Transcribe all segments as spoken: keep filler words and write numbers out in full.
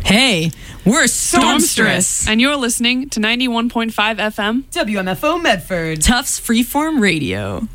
Hey, we're Stormstress. And you're listening to ninety-one point five F M. W M F O Medford. Tufts Freeform Radio.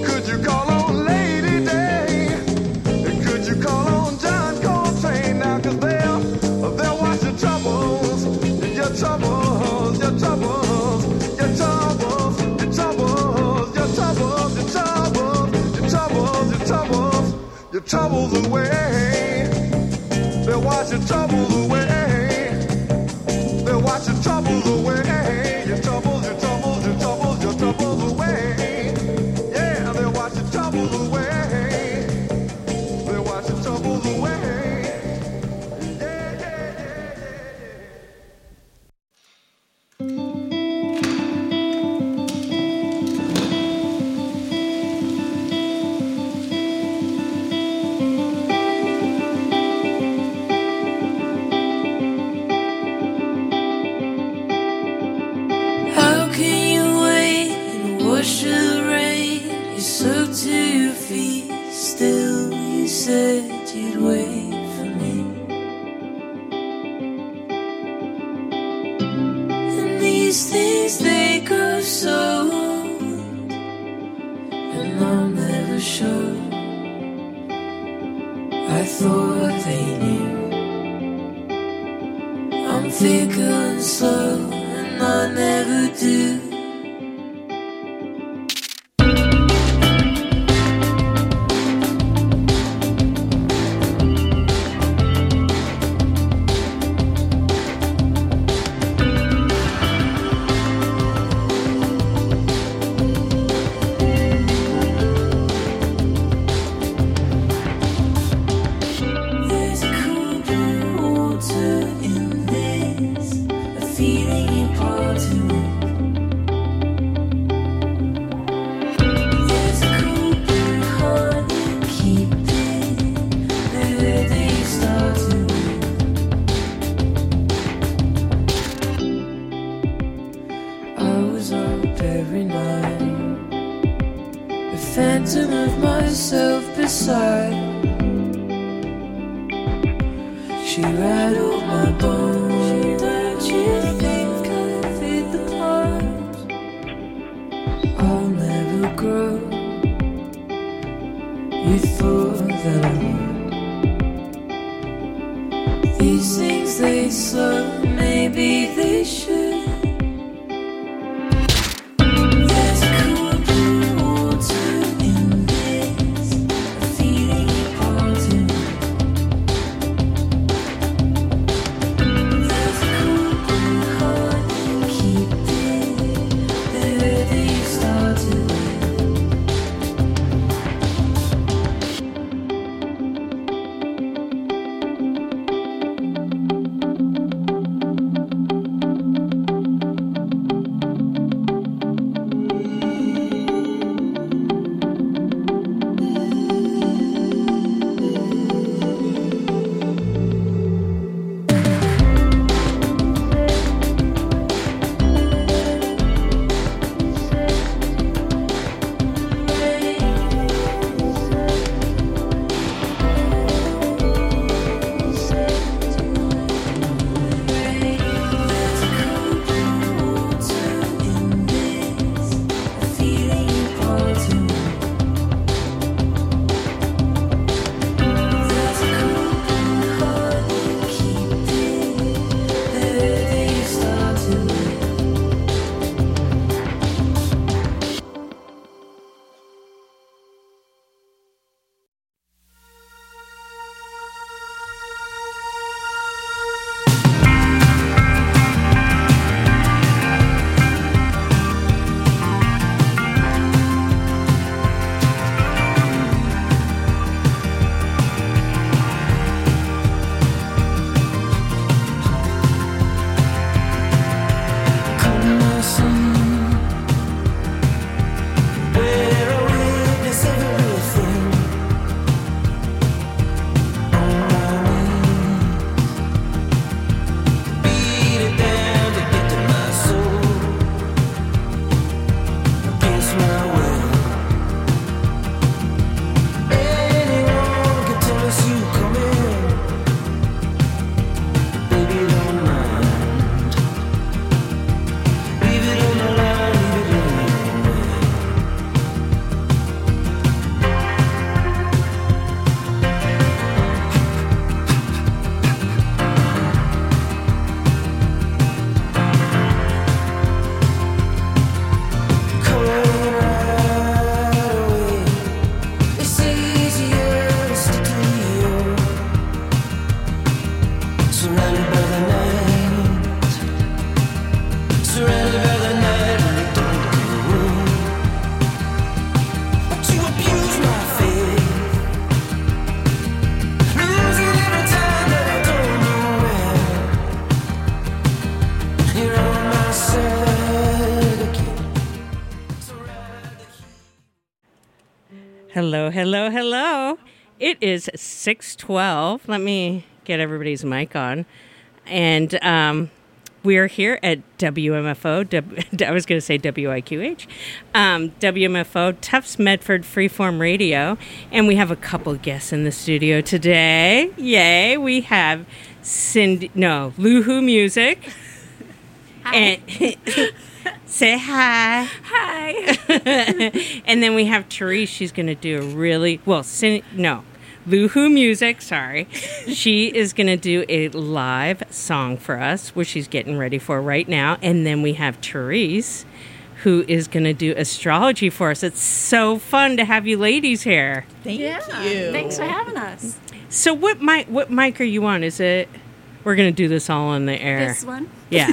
Could you call on Lady Day? Could you call on John Coltrane now? Cause they'll, they'll watch your troubles, your troubles, your troubles, your troubles, your troubles, your troubles, your troubles, your troubles, your troubles, your troubles away. They'll watch your troubles away. They'll watch your troubles away. Your troubles, your troubles, your troubles, your troubles away. Yeah, they'll watch your troubles away. They'll watch your troubles away. Yeah, yeah, yeah, yeah, How can you wait and wash the rain? You soaked to your feet, still you said you'd wait for me. And these things, they grow so old, and I'm never sure. I thought they knew. I'm fickle and slow, and I never do. There's a cool blue water in this, a feeling you part to it. There's a cool blue heart you keep it, the day you start to it. I was up every night, a phantom of myself beside. She rattled my bones. Don't you think I fit the part? I'll never grow. You thought that I would. These things, they suck, maybe they should. There's a cool blue water in this, a feeling you part to it. There's a cool blue heart you keep it, the day you start to live. Hello, hello, hello. It is six twelve. Let me get everybody's mic on. And um, we're here at W M F O. W, I was going to say W I Q H. Um, W M F O, Tufts Medford Freeform Radio. And we have a couple guests in the studio today. Yay. We have Cindy, no, Luhu Music. Hi. And say hi. Hi. And then we have Therese. She's going to do a really, well, Cin- no, Luhu Music, sorry. She is going to do a live song for us, which she's getting ready for right now. And then we have Therese, who is going to do astrology for us. It's so fun to have you ladies here. Thank Yeah. you. Thanks for having us. So what mic, what mic are you on? Is it, we're going to do this all on the air. This one? Yeah.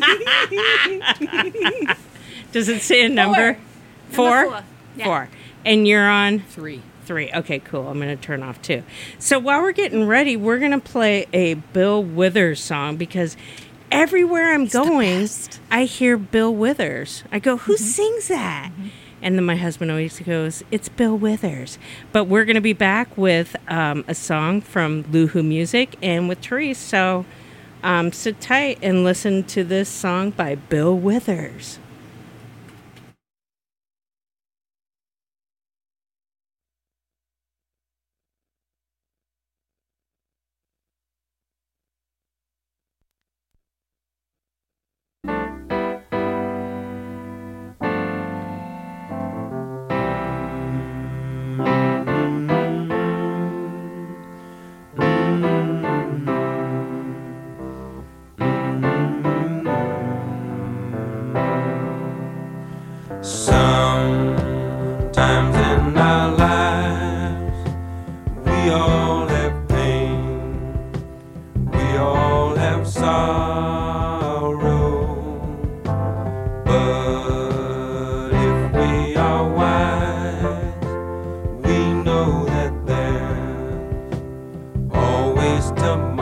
Does it say a number? Four? Number four. Yeah. Four. And you're on? Three. Three. Okay, cool. I'm going to turn off two. So while we're getting ready, we're going to play a Bill Withers song because everywhere I'm going, I hear Bill Withers. I go, who sings that? Mm-hmm. And then my husband always goes, it's Bill Withers. But we're going to be back with um, a song from Luhu Music and with Therese. So um, sit tight and listen to this song by Bill Withers. Sometimes in our lives, we all have pain, we all have sorrow. But if we are wise, we know that there's always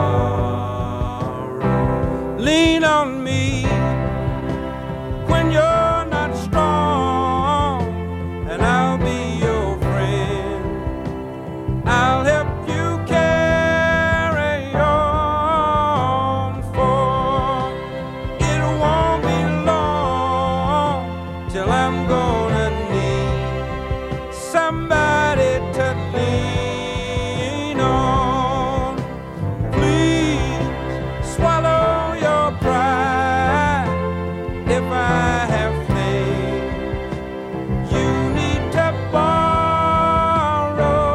tomorrow. Lean on me when you're not strong, and I'll be your friend. I'll help you carry on, for it won't be long till I'm gonna need somebody to lean on. Please swallow your pride if I have faith you need to borrow,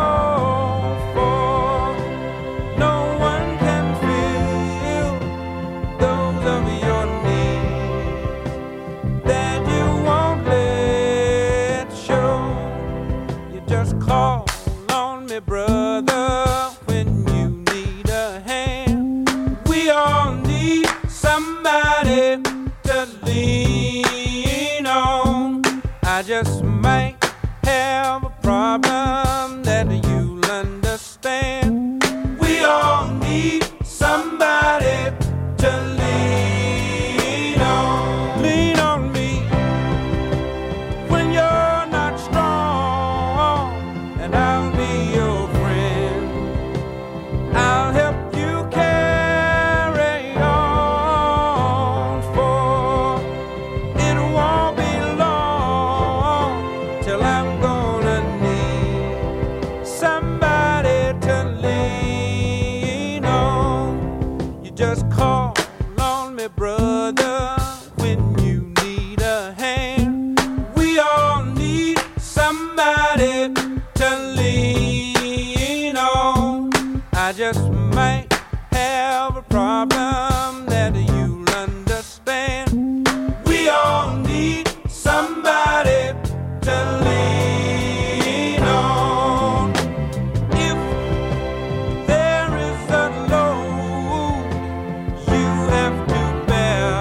for no one can fill those of your needs that you won't let show. You just call on me, brother, when you need a hand. We all need somebody to lean on. I just might have a problem that you'll understand. We all need somebody to lean on. Lean on me when you're not strong, and I'll be your friend. I'll help you carry on, for it won't be long till I'm gonna need somebody to lean on. You just call on me, brother, when you need a hand. We all need somebody to lean on. I just might have a problem that you'll understand. We all need somebody to lean on. If there is a load you have to bear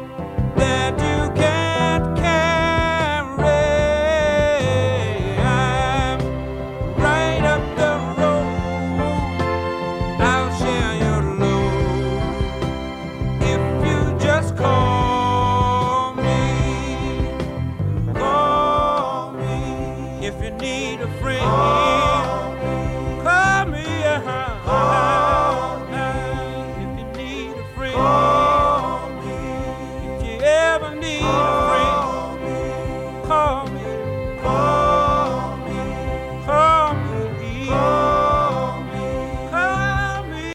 that you can't carry, I If you need a friend, call me. If you need a friend, if you ever need a friend, call me. Call me. Call me. Call me.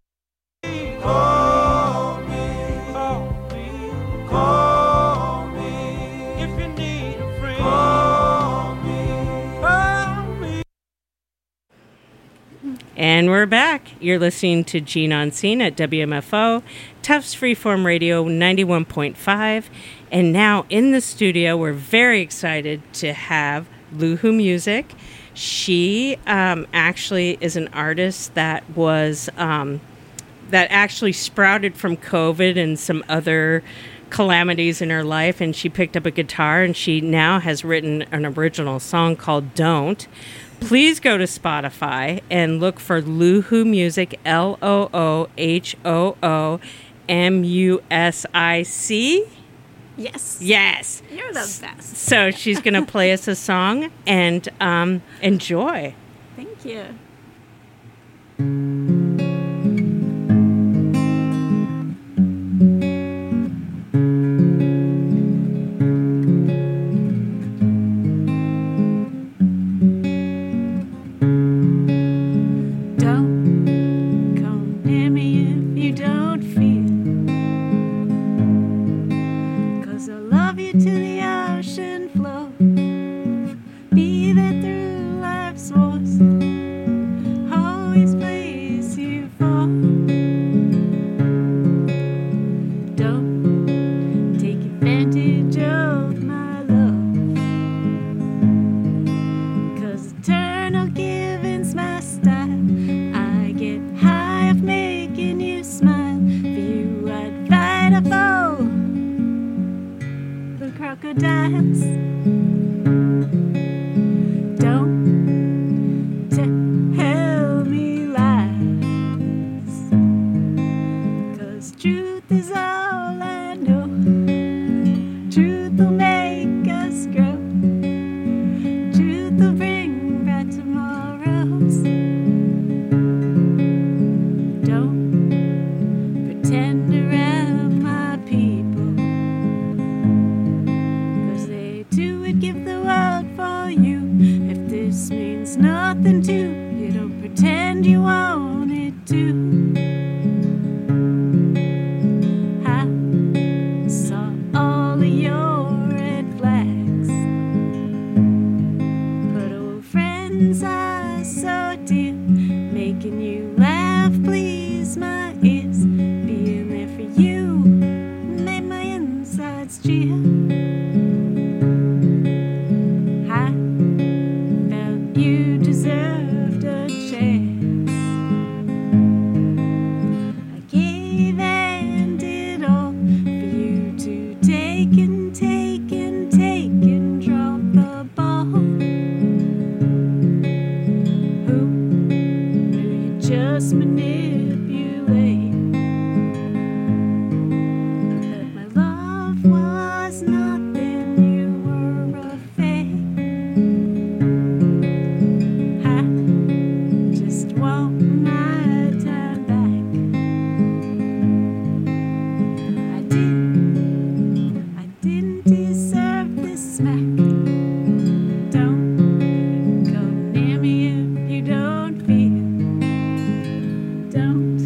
Call me. Call me. Call me. If you need a friend, call me. Call me. And we're back. You're listening to Gene on Scene at W M F O, Tufts Freeform Radio ninety-one point five. And now in the studio, we're very excited to have Luhu Music. She um, actually is an artist that was um, that actually sprouted from COVID and some other calamities in her life, and she picked up a guitar, and she now has written an original song called Don't. Please go to Spotify and look for Luhu Music, L O O H O O M U S I C. Yes. Yes. You're the best. So she's going to play us a song, and um, enjoy. Thank you. Don't come near me if you don't feel, 'cause I love you to the ocean floor. Be there through life's wars, always place you fall. Don't take advantage of my love, 'cause eternal giving's my style. I get high of making you smile. For you I'd fight a foe, the crocodiles. Don't tell me lies, 'cause truth is all I know. Truth will make us grow. Truth will bring back tomorrows. Don't pretend around my people, 'cause they too would give the world for you. If this means nothing to you, don't pretend you want it to. I saw all of your red flags, but old friends are so dear, making you laugh, please my ears. Being there for you made my insides cheer. I felt you deserved a chance. I gave and did all for you to take and take and take and drop the ball. Who knew you just manipulate? That my love was nothing, you were a fake. I just want my time back. I didn't, I didn't deserve this smack. Don't come near me if you don't feel. Don't.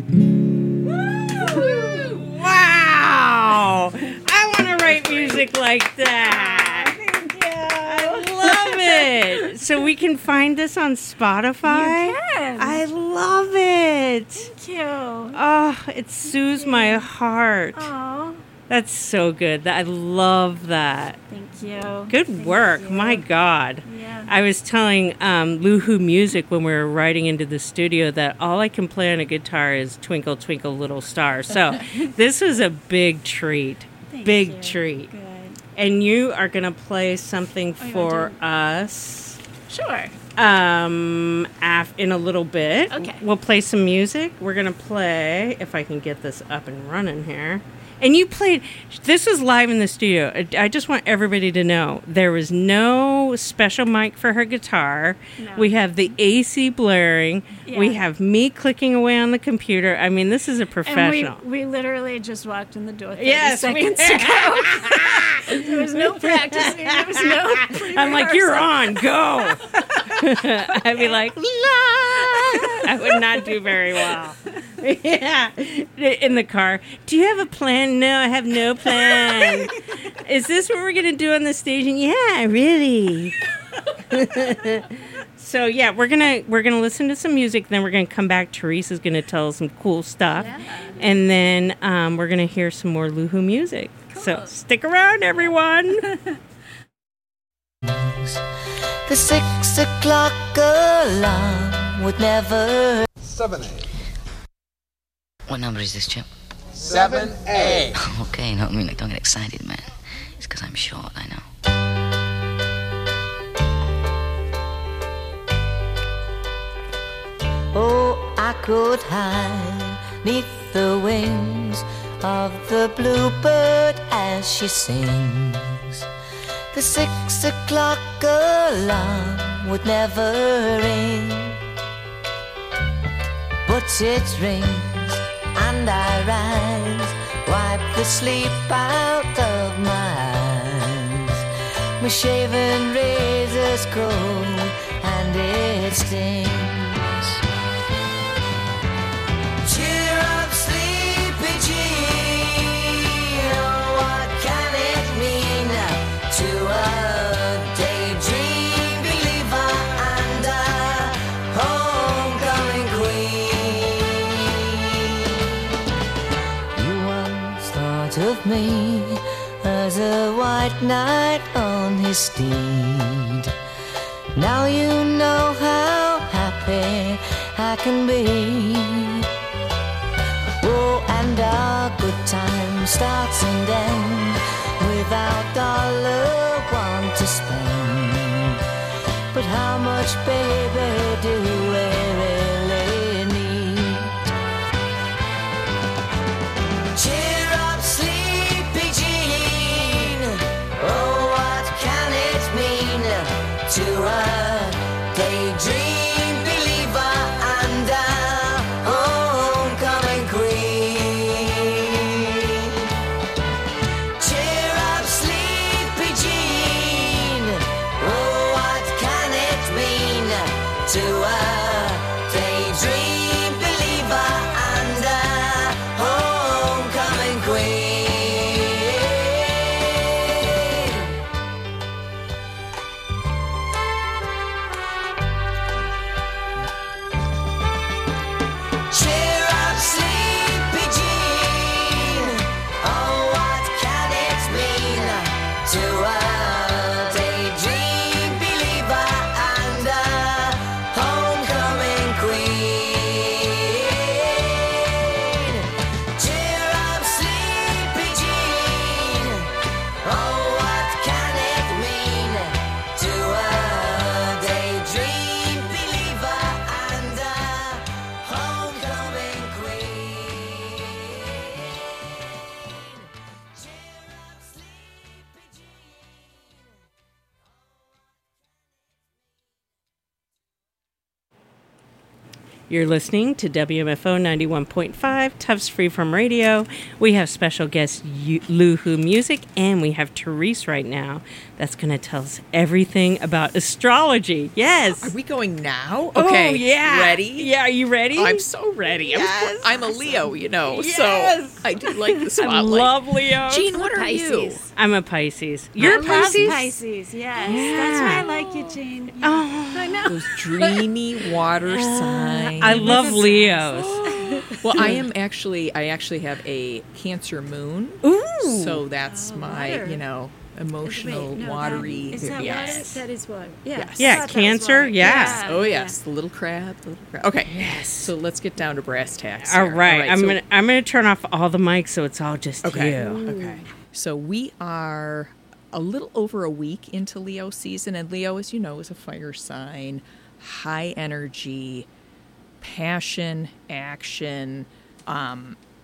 Wow! I want to write music like that. Thank you. I love it. So we can find this on Spotify? You can. I love it. Thank you. Oh, it soothes my heart. Oh, That's so good. I love that. thank you. Good Thank work. you. My God. Yeah. I was telling um, Luhu Music when we were riding into the studio that all I can play on a guitar is Twinkle, Twinkle, Little Star. So this was a big treat. Thank big you. treat. Good. And you are going to play something Oh, you for wanna us Sure. um, af- in a little bit. Okay. We'll play some music. We're going to play, if I can get this up and running here. And you played, this was live in the studio. I- I just want everybody to know there was no special mic for her guitar. No. We have the A C blaring. We Yeah. have me clicking away on the computer. I mean, this is a professional. And we, we literally just walked in the door thirty Yes, we- seconds ago. There was no practicing. There was no I'm like, you're on, go. I'd be like, la. I would not do very well. Yeah. In the car. Do you have a plan? No, I have no plan. Is this what we're going to do on the station? Yeah, really. So yeah, we're gonna we're gonna listen to some music. Then we're gonna come back. Teresa's gonna tell us some cool stuff, and then um, we're gonna hear some more Luhu music. So stick around, everyone. The six o'clock alarm would never. seven A. What number is this, Chip? seven A. Okay, no, I mean, like, don't get excited, man. It's because I'm short, I know. Oh, I could hide neath the wings of the bluebird as she sings. The six o'clock alarm would never ring, but it rings and I rise, wipe the sleep out of my eyes. My shaven razor's cold and it stings. Cheer up, sleepy Jean. Oh, what can it mean to a daydream believer and a homecoming queen? You once thought of me as a white knight on his steed. Now you know how happy I can be. Oh, and our good time starts and ends without dollar one to spend. But how much, baby, do we really need? Cheer up, sleepy Jean. Oh, what can it mean to a daydream believer and a homecoming queen? Cheer up, sleepy Jean. Oh, what can it mean to a daydream believer and a homecoming queen? Cheer up, sleepy Jean. Oh, what can it mean to a daydream believer and a homecoming queen? Cheer up, sleepy Jean. Oh, what can it mean to a daydream believer and a homecoming queen? Cheer up, sleepy Jean. You're listening to W M F O ninety-one point five, Tufts Freeform Radio. We have special guest Yu- Luhu Music, and we have Therese right now that's going to tell us everything about astrology. Yes. Are we going now? Oh, Okay. yeah. Ready? Yeah, are you ready? I'm so ready. I was Yes. born- I'm a Leo, you know, Yes. so I do like the I spotlight. love Leo. Jean, what are you? Pisces. I'm a Pisces. You're a I love Pisces? Pisces, yes. That's why I like you, Jean. Oh, I know. Those dreamy water signs. I love Leos. Well, I am actually, I actually have a Cancer moon. Ooh. So that's my, water. you know, emotional, Wait, no, watery. That, is that yes. water? That is water. Yeah. Yes. I Yeah, thought that was Cancer, water. yes. Oh yes, the little crab, the little crab. Okay. Yes. So let's get down to brass tacks. All here. right. I'm so- gonna I'm gonna turn off all the mics so it's all just Okay. you. Okay. So we are a little over a week into Leo season, and Leo, as you know, is a fire sign, high energy, passion, action, um,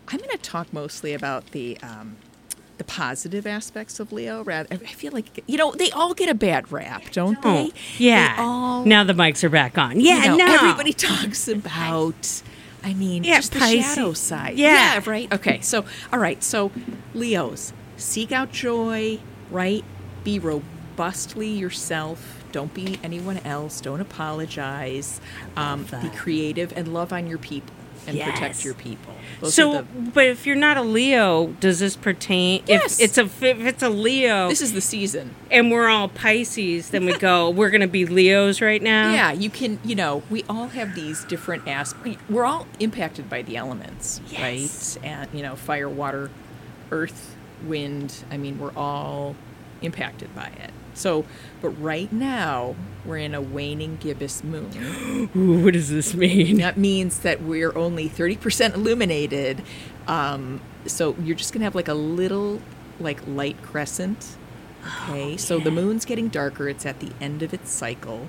I'm going to talk mostly about the um, the positive aspects of Leo. Rather, I feel like, you know, they all get a bad rap, don't they? Oh, yeah. They all, Now the mics are back on. Yeah, you know, no. everybody talks about, I mean, Yeah, just the Pisces. shadow side. Yeah. right? Okay, so, all right, so Leos, seek out joy, right? Be robustly yourself. Don't be anyone else. Don't apologize. Um, be that. creative and love on your people and Yes. protect your people. Those So, are the, but if you're not a Leo, does this pertain? Yes. If it's a if it's a Leo, this is the season. and we're all Pisces, then we go. We're going to be Leos right now. Yeah, you can, you know, we all have these different aspects. We're all impacted by the elements, Yes. right? And, you know, fire, water, earth, wind. I mean, we're all impacted by it. So, but right now, we're in a waning gibbous moon. Ooh, what does this mean? That means that we're only thirty percent illuminated. Um, so you're just going to have like a little, like, light crescent. Okay, so the moon's getting darker. It's at the end of its cycle.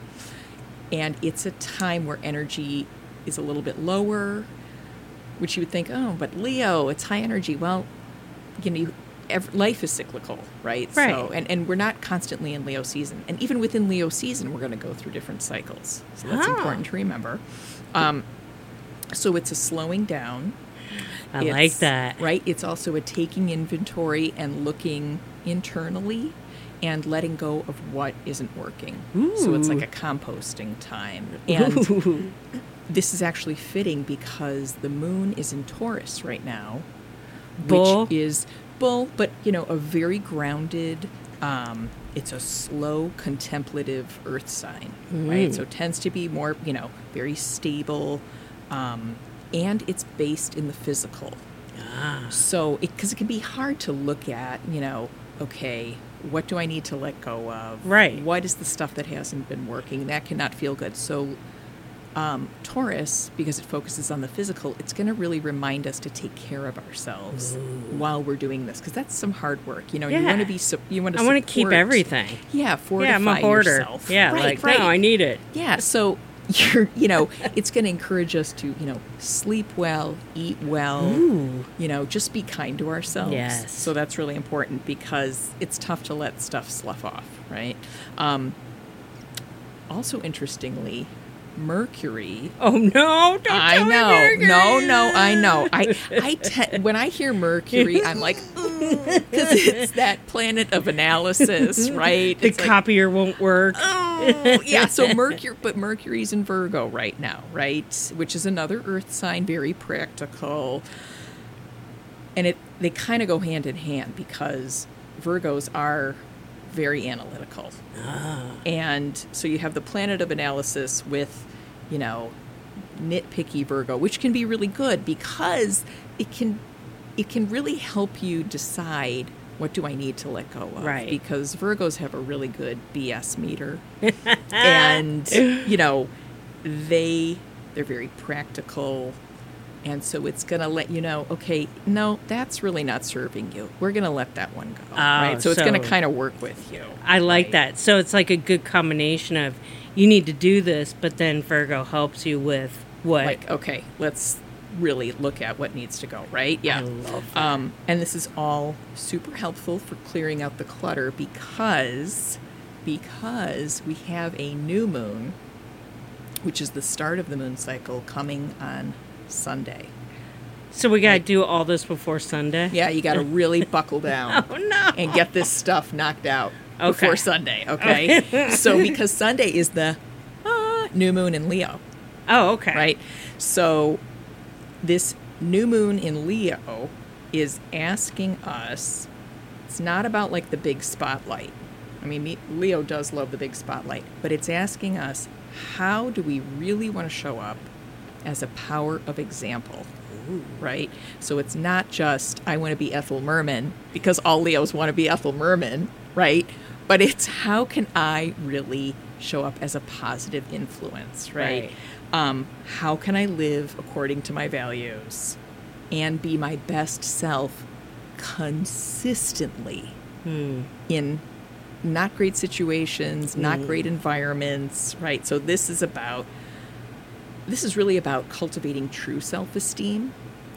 And it's a time where energy is a little bit lower, which you would think, oh, but Leo, it's high energy. Well, you know, you, ev- life is cyclical, right? Right. So, and, and we're not constantly in Leo season. And even within Leo season, we're going to go through different cycles. So that's Oh. important to remember. Um, so it's a slowing down. I It's- like that. Right? It's also a taking inventory and looking internally and letting go of what isn't working. So it's like a composting time. And Ooh. this is actually fitting because the moon is in Taurus right now, Bull. which is bull, but, you know, a very grounded, um, it's a slow, contemplative earth sign, right? So it tends to be more, you know, very stable, um, and it's based in the physical. So, because it, it can be hard to look at, you know, okay, what do I need to let go of? Right. What is the stuff that hasn't been working? That cannot feel good. So, um, Taurus, because it focuses on the physical, it's going to really remind us to take care of ourselves while we're doing this, because that's some hard work. You know, you Yeah. want to be, su- you want to. I want to keep everything. Yeah, fortify Yeah, I'm a hoarder. yourself. Yeah, right, like right. no, I need it. Yeah, so you're, you know, it's going to encourage us to, you know, sleep well, eat well, you know, just be kind to ourselves. Yes. So that's really important because it's tough to let stuff slough off, right? Um, also, interestingly, Mercury. Oh no! Don't I tell me know. Mercury. No, no, I know. I, I te- when I hear Mercury, I'm like, because it's that planet of analysis, right? The It's like, copier won't work. oh, yeah. So Mercury, but Mercury's in Virgo right now, right? Which is another Earth sign, very practical, and it they kind of go hand in hand because Virgos are very analytical, and so you have the planet of analysis with, you know, nitpicky Virgo, which can be really good because it can it can really help you decide what do I need to let go of. Right. Because Virgos have a really good B S meter. And, you know, they they're very practical. And so it's going to let you know, okay, no, that's really not serving you. We're going to let that one go. right? So it's going to so- kind of work with you. I like right? that. So it's like a good combination of you need to do this, but then Virgo helps you with what. Like, okay, let's really look at what needs to go, right? Yeah. I love that. Um, and this is all super helpful for clearing out the clutter because because we have a new moon, which is the start of the moon cycle, coming on Sunday. So we got to do all this before Sunday? Yeah, you got to really buckle down Oh, no. and get this stuff knocked out Okay. before Sunday, okay? So because Sunday is the uh, new moon in Leo. Oh, okay. Right? So this new moon in Leo is asking us, it's not about like the big spotlight. I mean, me- Leo does love the big spotlight, but it's asking us, how do we really want to show up as a power of example? Right? So it's not just, I want to be Ethel Merman, because all Leos want to be Ethel Merman, right? But it's, how can I really show up as a positive influence, right? Right. Um, how can I live according to my values and be my best self consistently in not great situations, not great environments, right? So this is about, this is really about cultivating true self-esteem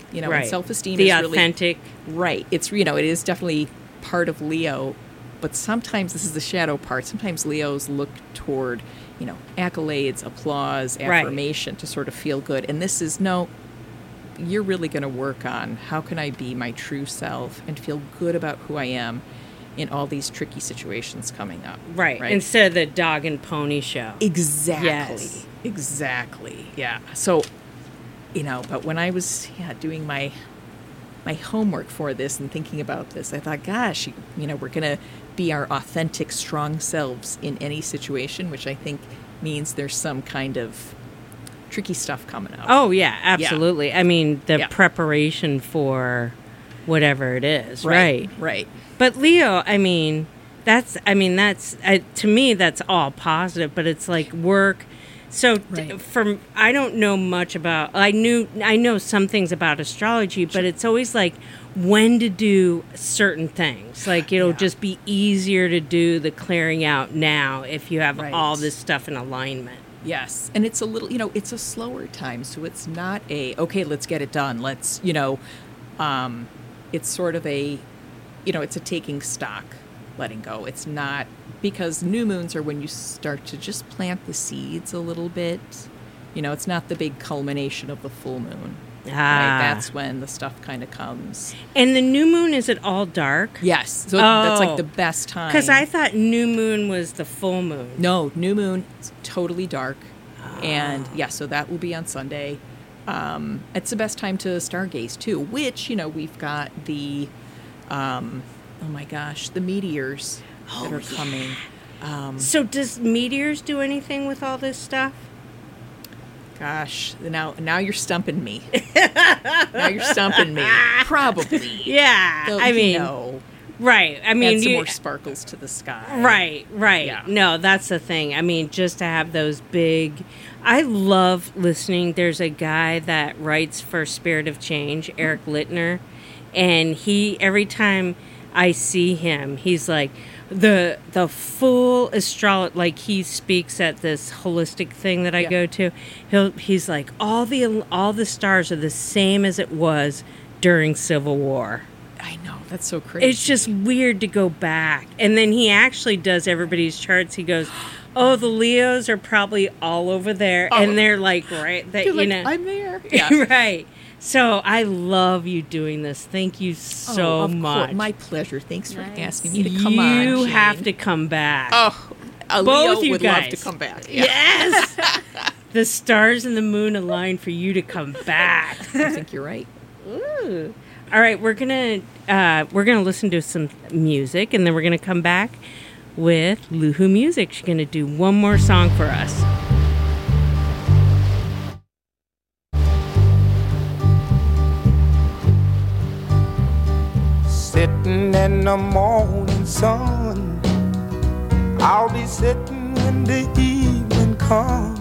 You know, right. and self-esteem the is authentic. really right. It's you know, it is definitely part of Leo, but sometimes this is the shadow part. Sometimes Leos look toward, you know, accolades, applause, Right. affirmation to sort of feel good. And this is no, you're really going to work on how can I be my true self and feel good about who I am in all these tricky situations coming up. Right. Right. Instead of the dog and pony show. Exactly. Yes. Exactly. Yeah. So, you know, but when I was yeah doing my my homework for this and thinking about this, I thought, gosh, you, you know, we're going to be our authentic, strong selves in any situation, which I think means there's some kind of tricky stuff coming up. Oh, yeah, absolutely. I mean, the Yeah. preparation for whatever it is, right. right? Right. But Leo, I mean, that's, I mean, that's, uh, to me, that's all positive, but it's like work. So t- Right. from, I don't know much about, I knew, I know some things about astrology, but it's always like when to do certain things. Like it'll Yeah. just be easier to do the clearing out now if you have Right. all this stuff in alignment. Yes. And it's a little, you know, it's a slower time. So it's not a, okay, let's get it done. Let's, you know, um, it's sort of a, you know, it's a taking stock, letting go. It's not, because new moons are when you start to just plant the seeds a little bit. You know, it's not the big culmination of the full moon. Ah. Right? That's when the stuff kind of comes. And the new moon, is it all dark? Yes. So that's Oh. like the best time. Because I thought new moon was the full moon. No, new moon, it's totally dark. And yeah, so that will be on Sunday. Um, it's the best time to stargaze too, which, you know, we've got the, um, oh my gosh, the meteors that are coming. Um, So does meteors do anything with all this stuff? gosh, now now you're stumping me. Now you're stumping me. Probably. Yeah, Though, I you mean, know, right. I mean, add some you- more sparkles to the sky. right, right. Yeah. No, that's the thing. I mean, just to have those big. I love listening. There's a guy that writes for Spirit of Change, Eric Littner, and he every time I see him, he's like the the full astrology. Like he speaks at this holistic thing that I Yeah. go to. He'll he's like all the all the stars are the same as it was during Civil War. I know, that's so crazy. It's just weird to go back. And then he actually does everybody's charts. He goes, "Oh, the Leos are probably all over there," Oh. and they're like, right, that You're you like, know, I'm there. Yeah. right. So I love you doing this. Thank you so Oh, of course. much. My pleasure. Thanks for Nice. asking me to come on. you Jane. have to come back. Oh, a Both Leo you would love guys. to come back. Yeah. Yes. The stars and the moon align for you to come back. I think you're right. Ooh. All right, we're gonna uh, we're gonna listen to some music, and then we're gonna come back with Luhu Music. She's gonna do one more song for us. Sitting in the morning sun, I'll be sitting when the evening comes,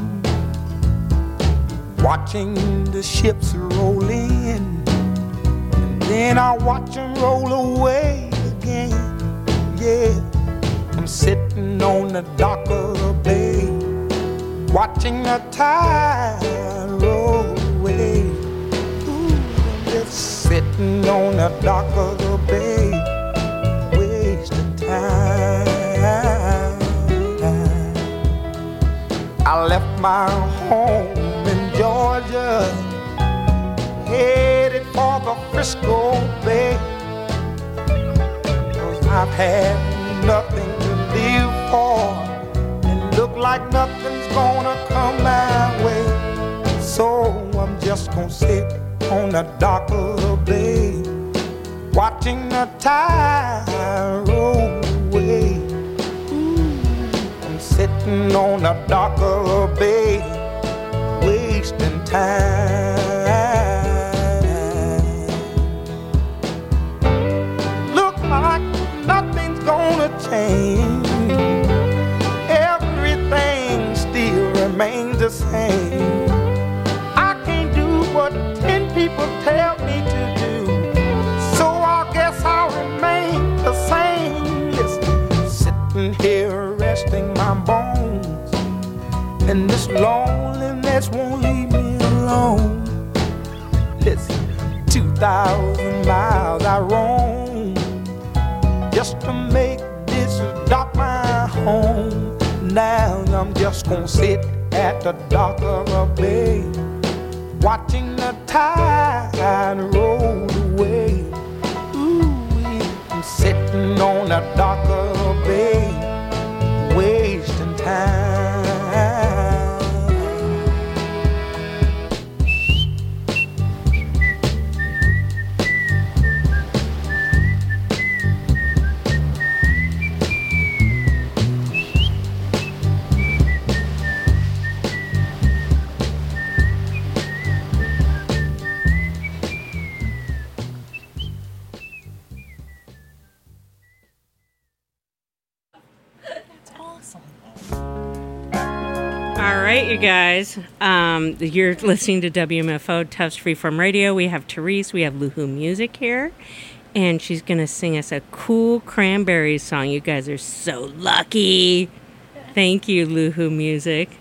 watching the ships roll in, and then I'll watch them roll away again. Yeah, I'm sitting on the dock of the bay, watching the tide roll away. Ooh, I'm just sitting on the dock of the bay, wasting time. I left my home in Georgia, headed for the Frisco Bay, 'cause I've had nothing to live for, and look like nothing's gonna come my way. So I'm just gonna sit on the dock of the bay, watching the tide roll away. Ooh, I'm sitting on the dock of the bay, wasting time. Look like nothing's gonna change, everything still remains the same. I can't do what ten people tell me to do, so I guess I'll remain the same. Listen, sitting here resting my bones, and this loneliness won't leave me alone. Listen, two thousand miles I roam just to make this dock my home. Now I'm just gonna sit at the dock of a bay, watching the tide roll away. Ooh, I'm sitting on the dock of a bay, wasting time. All right, you guys. Um, you're listening to W M F O Tufts Freeform Radio. We have Therese. We have Luhu Music here. And she's going to sing us a cool Cranberries song. You guys are so lucky. Thank you, Luhu Music.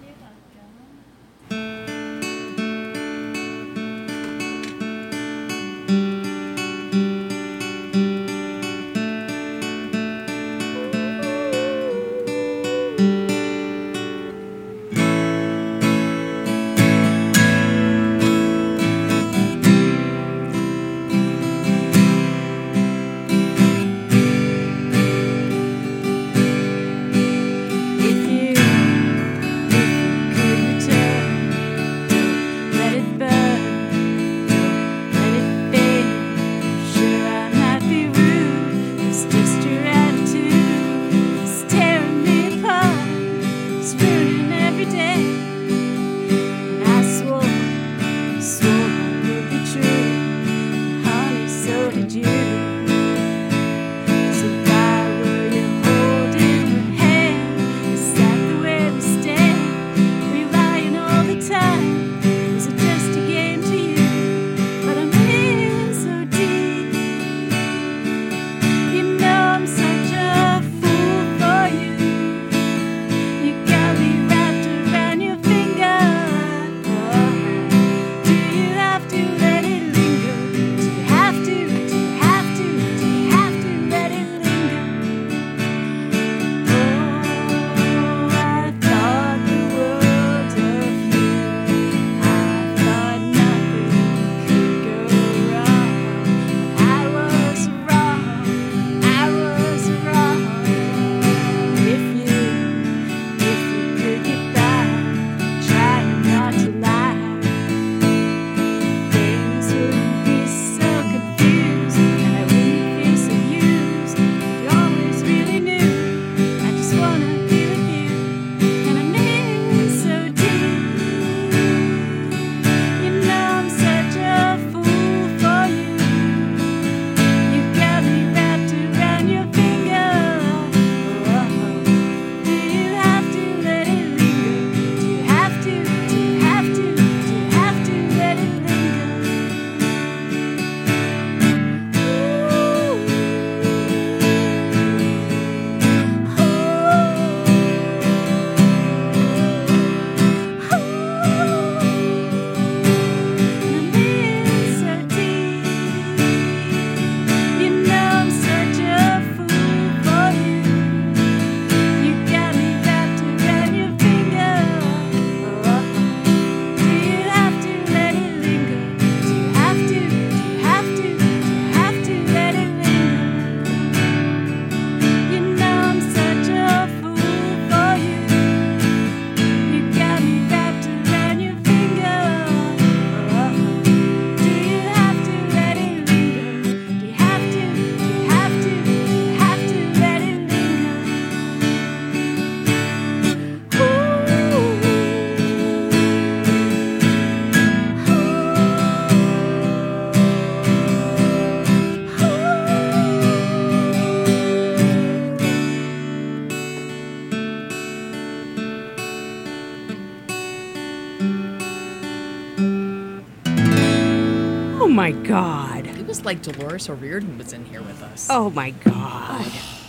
my God. It was like Dolores O'Riordan was in here with us. Oh, my God.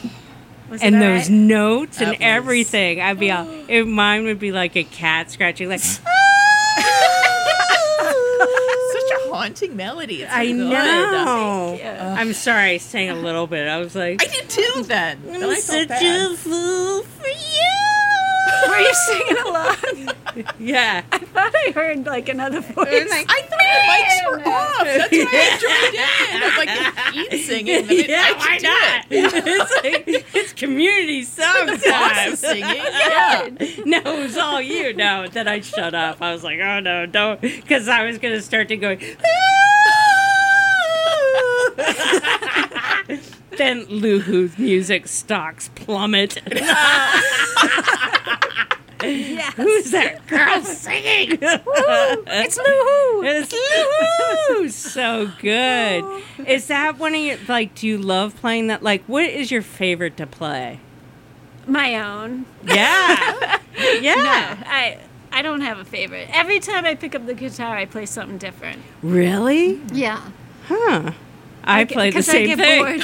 Was and it those alright? notes That and was- everything. I'd be all, if mine would be like a cat scratching, like, Such a haunting melody. It's I good. know. I'm sorry, I sang a little bit. I was like, I did too then. Then I felt such bad. a fool for you. Were you singing along? Yeah. I thought I heard like another voice. I thought the mics were off. That's why I joined in. I was like, if he's singing, then it, Yeah, I why should do not? it. It's like it's community song The boss time. is singing. Yeah. No, it was all you. No, then I shut up. I was like, oh no, don't, because I was gonna start to go. Then Luhu's music stocks plummet. Yes. Who's that girl singing? It's Lou. It's Luhu. So good. Is that one of your, like, do you love playing that? Like, what is your favorite to play? My own. Yeah. Yeah. No, I I don't have a favorite. Every time I pick up the guitar, I play something different. Really? Yeah. Huh. I, get- play the 'cause same I get thing. bored.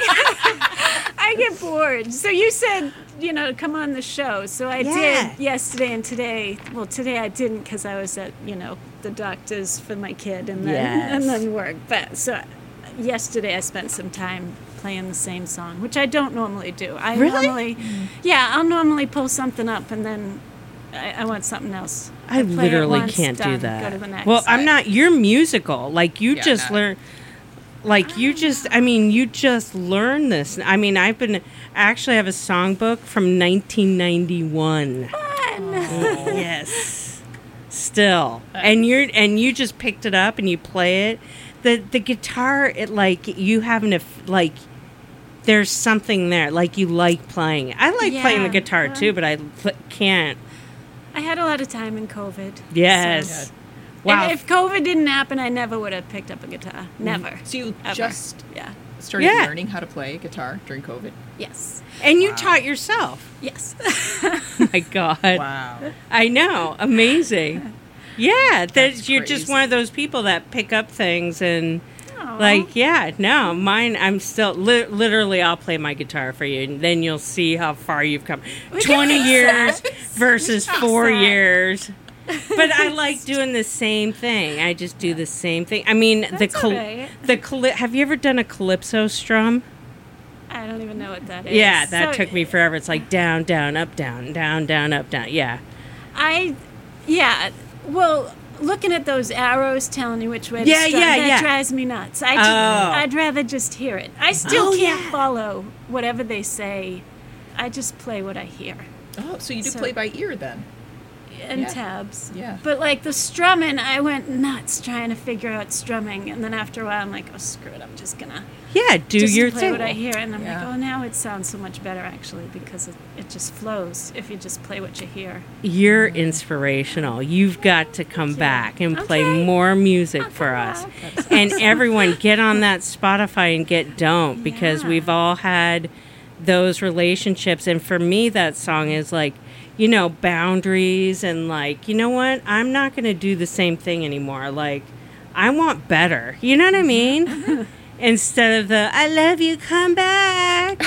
I get bored. So you said, you know, come on the show. So I Yeah. did yesterday and today. Well, today I didn't because I was at, you know, the doctor's for my kid and then Yes. and then work. But so yesterday I spent some time playing the same song, which I don't normally do. I Really? normally, yeah, I'll normally pull something up and then I, I want something else. I play it literally once, can't do done, that. Go to the next. Well, I'm not. You're musical. Like you Yeah, just no. learn. Like you just. I mean, you just learn this. I mean, I've been. I actually have a songbook from nineteen ninety-one. Fun. Yes. Still, and you're and you just picked it up and you play it. The the guitar, it like you having to like. There's something there. Like you like playing. it. I like playing the Yeah. guitar too, but I pl- can't. I had a lot of time in COVID. Yes. So- Wow. And if COVID didn't happen, I never would have picked up a guitar. Never. So you Ever. just Yeah. started Yeah. learning how to play guitar during COVID? Yes. And you taught yourself. Yes. My God. Wow. I know. Amazing. Yeah. That That's you're just crazy. one of those people that pick up things and Aw. like, yeah, no, mine, I'm still, li- literally, I'll play my guitar for you and then you'll see how far you've come. We can twenty fix years that. versus fix four that. years. But I like doing the same thing. I just do the same thing. I mean, the That's cal- all right. the cali- have you ever done a calypso strum? I don't even know what that is. Yeah, that So, took me forever. It's like down, down, up, down, down, down, up, down. Yeah. I, yeah. Well, looking at those arrows telling you which way Yeah, to strum, yeah, that yeah. drives me nuts. I just, Oh. I'd rather just hear it. I still Oh, can't yeah. follow whatever they say. I just play what I hear. Oh, so you do So- play by ear then? And Yeah. tabs. Yeah. But like the strumming, I went nuts trying to figure out strumming, and then after a while, I'm like, oh screw it, I'm just gonna Yeah, do just your play thing. what I hear, and I'm Yeah. like, oh, now it sounds so much better actually because it, it just flows if you just play what you hear. You're inspirational. You've got to come back and play Okay. more music I'll for come us. back. And everyone, get on that Spotify and get Don't because Yeah. we've all had those relationships. And for me, that song is like, you know, boundaries and like, you know what? I'm not going to do the same thing anymore. Like, I want better. You know what I mean? Instead of the, I love you, come back.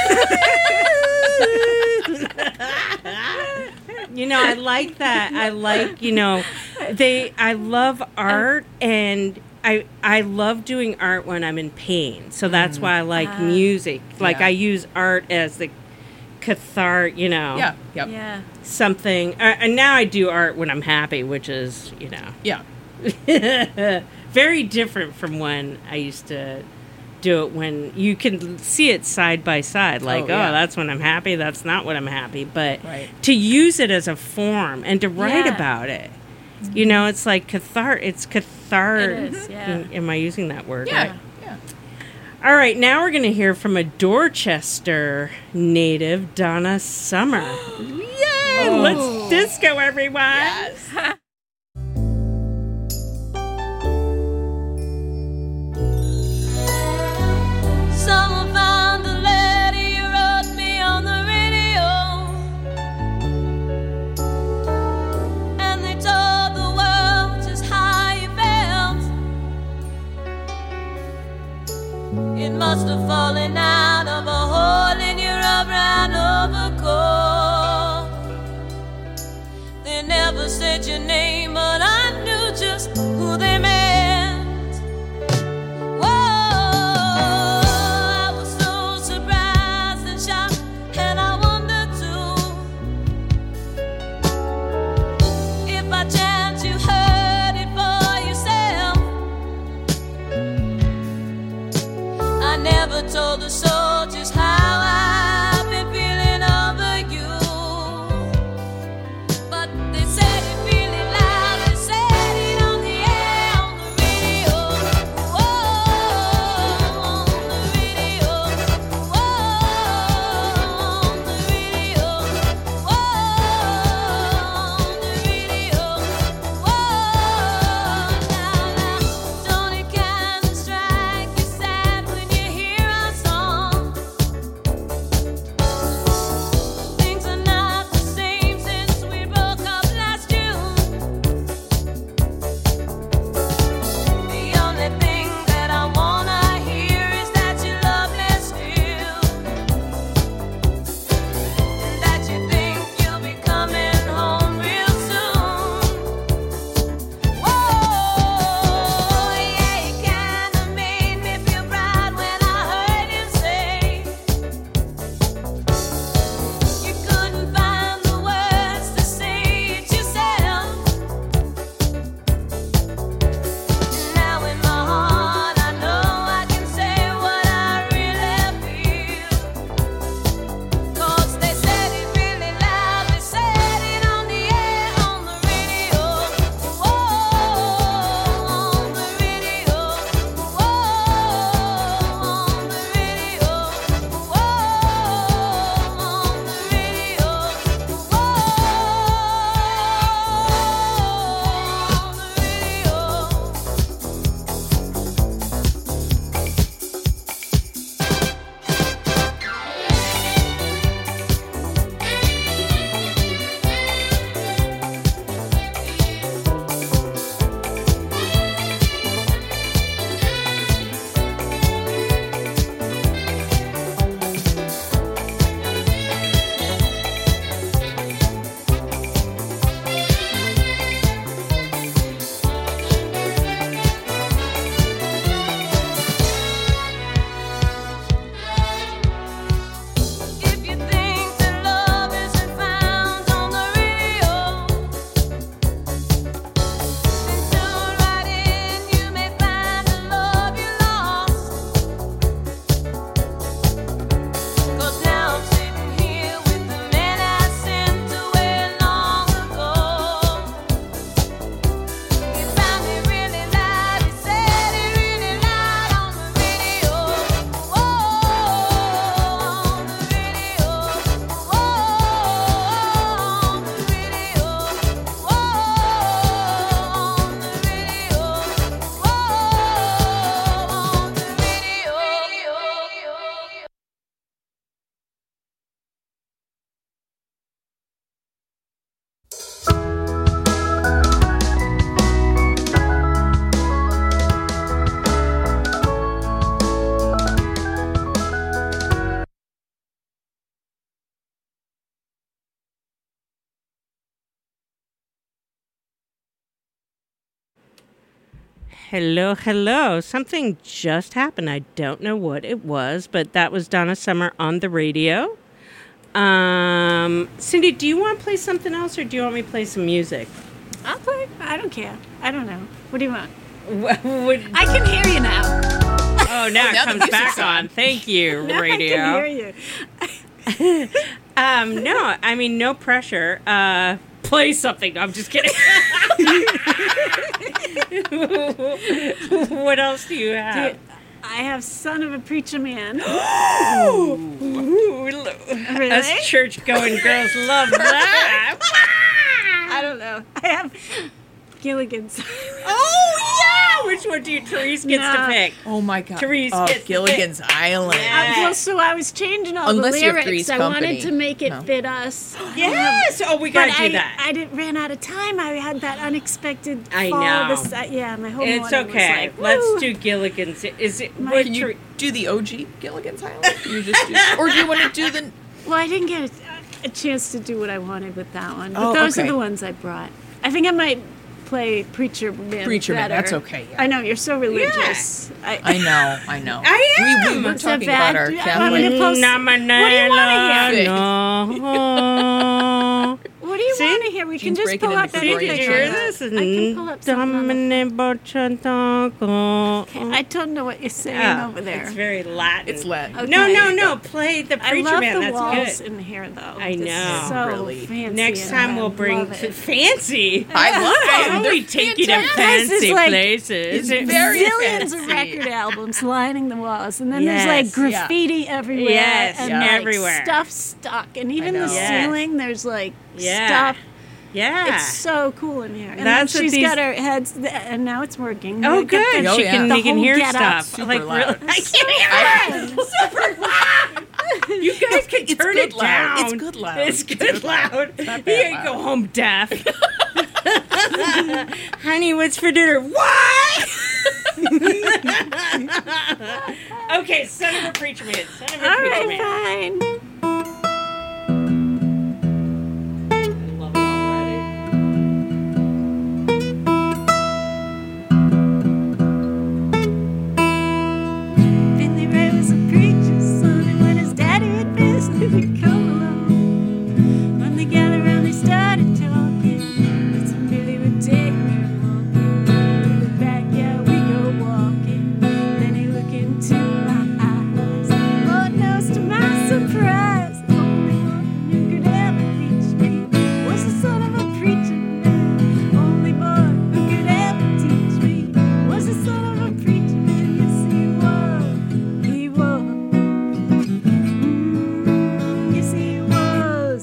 You know, I like that. I like, you know, they, I love art and I, I love doing art when I'm in pain. So that's why I like Ah. music. Like Yeah. I use art as the cathartic, you know, Yeah. Yep. Yeah. something. Uh, and now I do art when I'm happy, which is, you know, Yeah. very different from when I used to do it when you can see it side by side. Like, oh, yeah. that's when I'm happy. That's not when I'm happy. But Right. to use it as a form and to write Yeah. about it, you know, it's like cathart. It's cathartic. It is, yeah. Am I using that word Yeah. right? Yeah. All right, now we're going to hear from a Dorchester native, Donna Summer. Yay! Let's disco, everyone. Yes. Someone found the letter you wrote me on the radio, and they told the world just how you felt. It must have fallen out of a hole in your brown overcoat. They never said your name, but I knew just who they meant. Hello, hello. Something just happened. I don't know what it was, but that was Donna Summer on the radio. Um, Cindy, do you want to play something else, or do you want me to play some music? I'll play. I don't care. I don't know. What do you want? What, what, I can hear you now. oh, now it Now the comes music's back on. on. Thank you, Now radio. I can hear you. Um, no, I mean, no pressure. Uh, play something. I'm just kidding. What else do you have? Dude, I have Son of a Preacher Man. Ooh, Really? us church-going girls love that. I don't know. I have Gilligan's. Oh, yeah! Which one do you, Therese gets No. to pick? Oh my God. Therese oh, gets the Gilligan's Island. Yeah. Uh, well, so I was changing all Unless the you have lyrics. Three's I Company. wanted to make it No. fit us. Yes! Oh, we gotta But do I, that. I didn't ran out of time. I had that unexpected. I fall know. This, uh, yeah, my whole It's morning okay. Was like, Let's woo. do Gilligan's. Is it? My- what Can you Ther- do the O G Gilligan's Island? You just do, or do you want to do the? Well, I didn't get a, a chance to do what I wanted with that one. But Oh, those okay. are the ones I brought. I think I might play Preacher Man. Preacher Man, better. that's okay, yeah. I know you're so religious. I, I know, I know. I am. We, we were Is that talking bad? about our Do you want me to Catholic. post- What What do you wanna hear? No. What do you See? want to hear? We can Jean's just breaking pull into up Gregorian Did you anything. hear chant. this? I can pull up something on the- Okay, I don't know what you're saying Oh, over there. It's very Latin. It's Latin. Okay. No, no, no. Play the I Preacher love Man. the That's walls good. in here, though. I This is know. so Really. fancy. Next and time I we'll bring love f- it. fancy. I love I them. only They're take you to fantastic. fancy This is like- places. It's very Zillions of fancy. record albums lining the walls, and then Yes, there's like yeah. graffiti everywhere, Yes, and yeah. like everywhere. stuff stuck, and even know. the Yes. ceiling. There's like Yeah. stuff. Yeah. It's so cool in here. And That's what then she's these- got her heads, and now it's working. Oh, We get good. the- Oh, she yeah. can, the they can whole hear get up. stuff. Super like, loud. really, I can't hear it. Super loud. You guys can It's turn good it loud. down. It's good loud. It's good loud. not You bad ain't loud. go home deaf. Honey, what's for dinner? What? Okay, son of a preacher man. Son of a All preacher right, man. fine. I love it already. Finley Ray was a preacher's son, and when his daddy would visit, he would come along. When they gathered around, they started talking. But some Billy would take me walking. To the backyard, we go walking. Then he looked into my eyes. Lord knows, to my surprise, the only one who could ever reach me was the son of a preacher man. Only boy who could ever teach me was the son of a preacher man. Yes, he was. He was. Mm, yes, he was.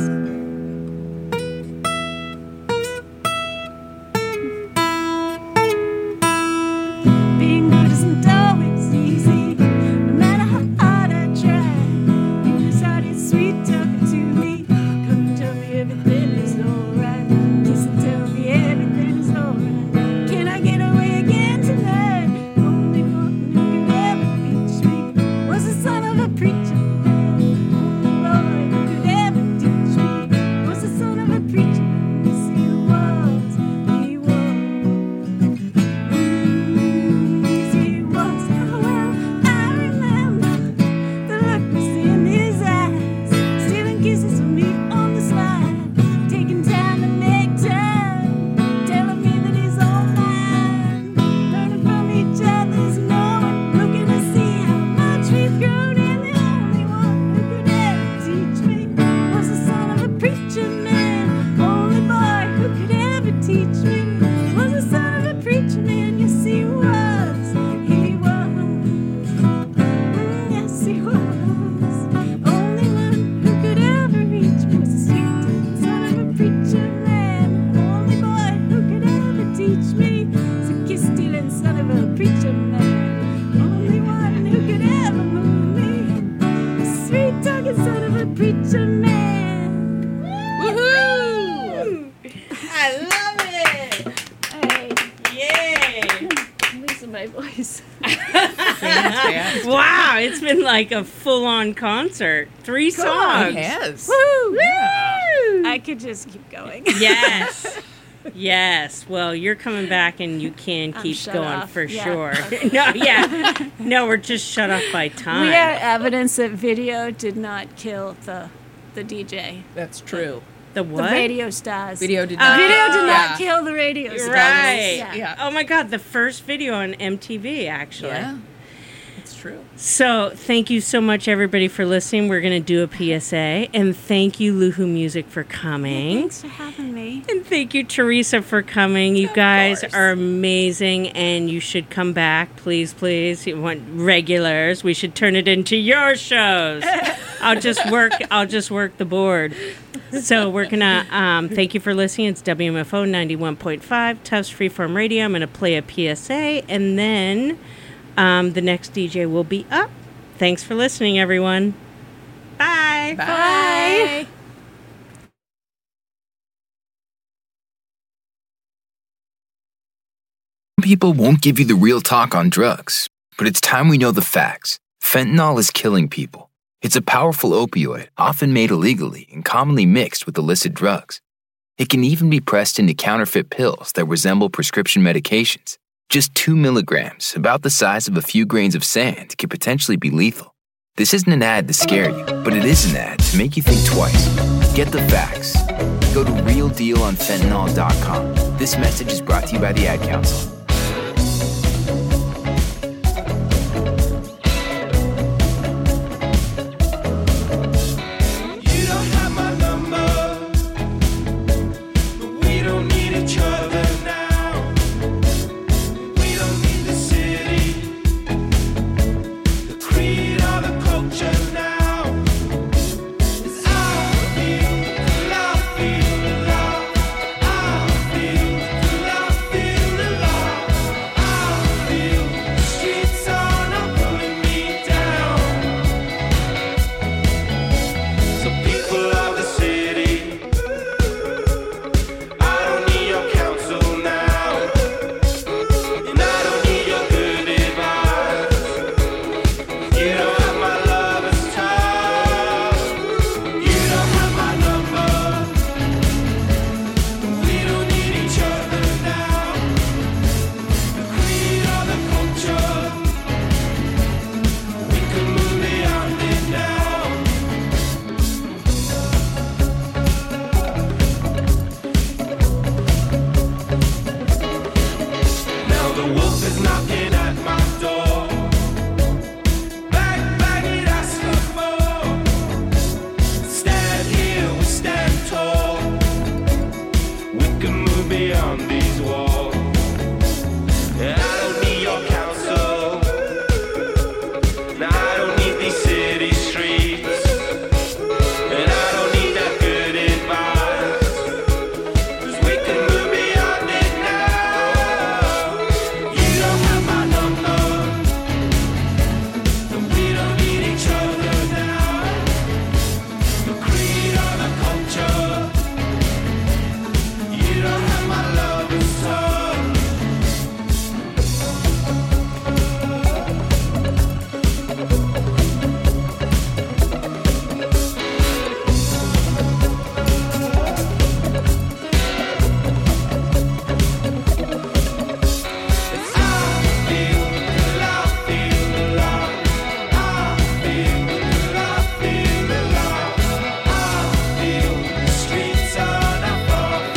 Being good isn't always easy, no matter how hard I try. He was out here sweet talking to me. Come and tell me everything is alright. Kiss and tell me everything is alright. Can I get away again tonight? Only one who could ever reach me was the son of a preacher man. Only boy who could ever teach me was the son of a preacher man. Yes, he was. He was. Yes, he was. Oh, well, I remember the look was in his eyes, stealing kisses from me on the slide, taking time to make time, telling me that he's all mine, learning from each other's knowing, looking to see how much we've grown, and the only one who could ever teach me was the son of a preacher man. Only boy who could ever teach me was the son of a preacher man. Yes, he was. He was. Mm, yes, he was. Only one who could ever reach me was the sweet son of a preacher man. Only boy who could ever teach me was a kiss stealing son of a preacher man. Only one who could ever move me, the sweet talking son of a preacher man. Woohoo! I love it. Hey, Yay! losing my voice. Fantastic. Wow, it's been like a full-on concert. Three songs. It has. Woo! Yeah. I could just keep going. Yes. Yes. Well, you're coming back and you can I'm keep shut going off. for Yeah. sure. no, yeah. No, we're just shut off by time. We have evidence that video did not kill the the D J. That's true. The The what? radio stars. Video did not. Video did not Yeah. kill the radio stars. Right. Yeah. Yeah. Oh my God, the first video on M T V, actually. Yeah. It's true. So thank you so much, everybody, for listening. We're going to do a P S A. And thank you, Luhu Music, for coming. Thanks for having me. And thank you, Teresa, for coming. You guys course. are amazing, and you should come back, please, please. You want regulars? We should turn it into your shows. I'll just work. I'll just work the board. So we're gonna um, thank you for listening. It's W M F O ninety-one point five Tufts Freeform Radio. I'm gonna play a P S A, and then um, the next D J will be up. Thanks for listening, everyone. Bye. Bye. People won't give you the real talk on drugs, but it's time we know the facts. Fentanyl is killing people. It's a powerful opioid, often made illegally and commonly mixed with illicit drugs. It can even be pressed into counterfeit pills that resemble prescription medications. Just two milligrams, about the size of a few grains of sand, can potentially be lethal. This isn't an ad to scare you, but it is an ad to make you think twice. Get the facts. Go to real deal on fentanyl dot com. This message is brought to you by the Ad Council.